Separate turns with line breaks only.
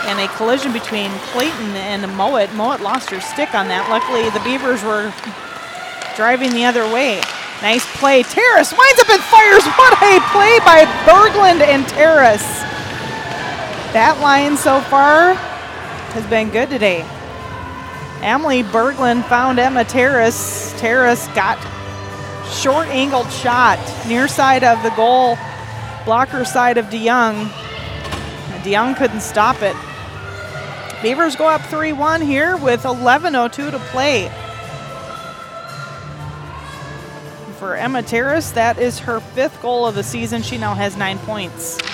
and a collision between Clayton and Mowat. Mowat lost her stick on that. Luckily, the Beavers were driving the other way. Nice play. Terrace winds up and fires. What a play by Berglund and Terrace. That line so far has been good today. Emily Berglund found Emma Terrace. Terrace got short angled shot near side of the goal, blocker side of DeYoung. DeYoung couldn't stop it. Beavers go up 3-1 here with 11:02 to play. For Emma Terrace, that is her 5th goal of the season. She now has 9 points.